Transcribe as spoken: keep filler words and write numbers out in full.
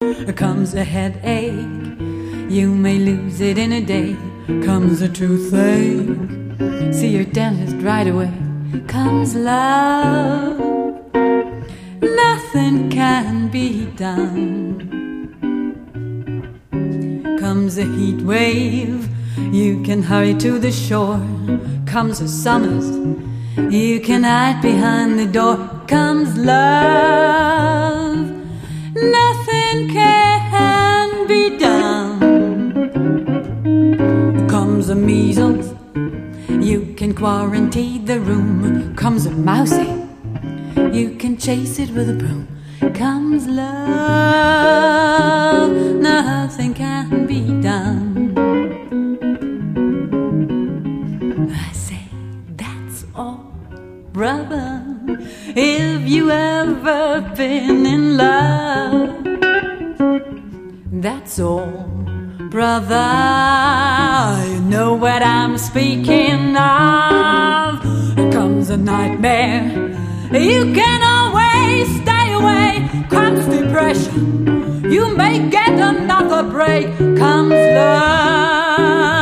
Comes a headache, you may lose it in a day. Comes a toothache, see your dentist right away. Comes love, nothing can be done. Comes a heat wave, you can hurry to the shore. Comes a summers, you can hide behind the door. Comes love, nothing can be done. Comes a measles, you can quarantine the room. Comes a mousey, you can chase it with a broom. Comes love, nothing can be done. I say, that's all, brother, if you ever been in love. That's all, brother, you know what I'm speaking of. Comes a nightmare, you can always stay away. Comes depression, you may get another break. Comes love,